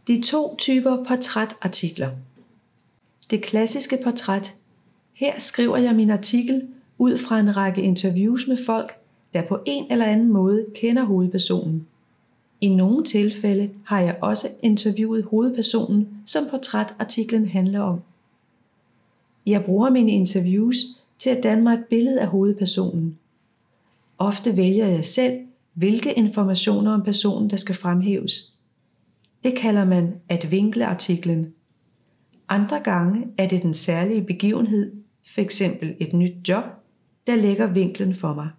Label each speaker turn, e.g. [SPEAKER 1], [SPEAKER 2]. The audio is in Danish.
[SPEAKER 1] De 2 typer portrætartikler. Det klassiske portræt. Her skriver jeg min artikel ud fra en række interviews med folk, der på en eller anden måde kender hovedpersonen. I nogle tilfælde har jeg også interviewet hovedpersonen, som portrætartiklen handler om. Jeg bruger mine interviews til at danne mig et billede af hovedpersonen. Ofte vælger jeg selv, hvilke informationer om personen, der skal fremhæves. Det kalder man at vinkle artiklen. Andre gange er det den særlige begivenhed, f.eks. et nyt job, der lægger vinklen for mig.